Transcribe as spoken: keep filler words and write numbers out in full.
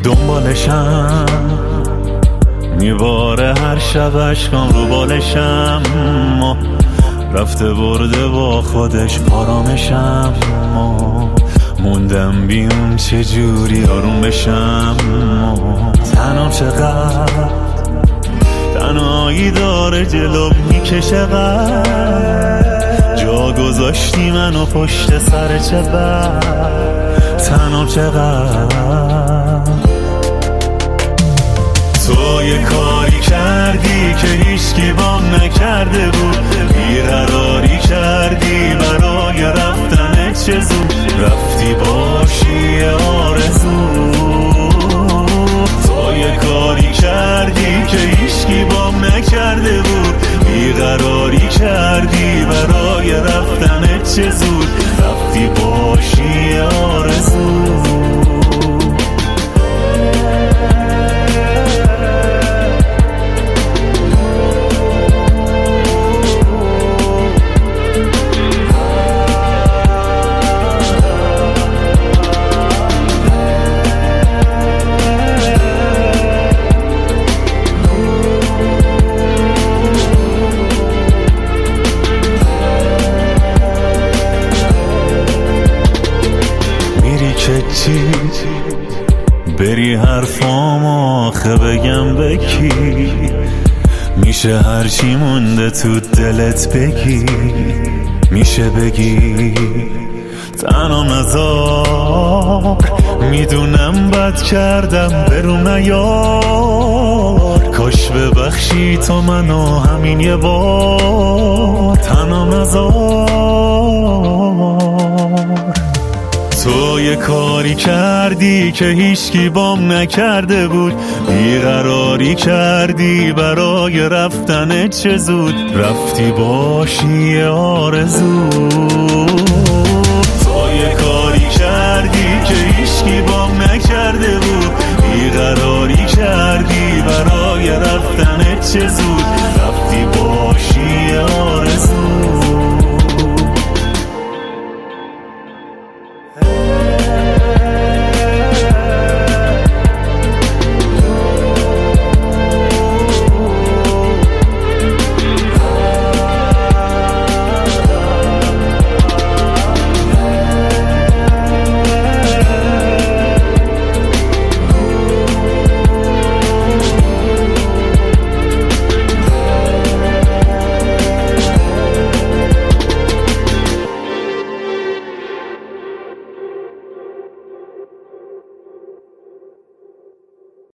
دنبالشم میباره هر شب عشقام رو بالشم، ما رفته برده با خودش آرامشم، ما موندم بیون چجوری آروم بشم، ما تنها چقدر تنهایی داره جلو میکشه، قد جا گذاشتی منو پشت سر چه بد، تنها چقدر تو یه کاری کردی که هیچکی بام نکرده بود، بیقراری کردی برای رفتن چه زود، رفتی باشی آرزو، تو یه کاری کردی که هیچکی بام نکرده بود، بیقراری کردی برای رفتن چه زود، رفتی باشی آرزو. چی بری حرفام آخه بگم بکی، میشه هرچی مونده تو دلت بگی، میشه بگی تنها نذار، میدونم بد کردم برو نیار، کاش ببخشی تو منو همین یه بار، تنها نذار. تو یه کاری کردی که هیچکی بام نکرده بود، بیقراری کردی برای رفتن چه زود، رفتی باشی آرزو، تو یه کاری کردی که هیچکی بام نکرده بود، بیقراری کردی برای رفتن چه زود،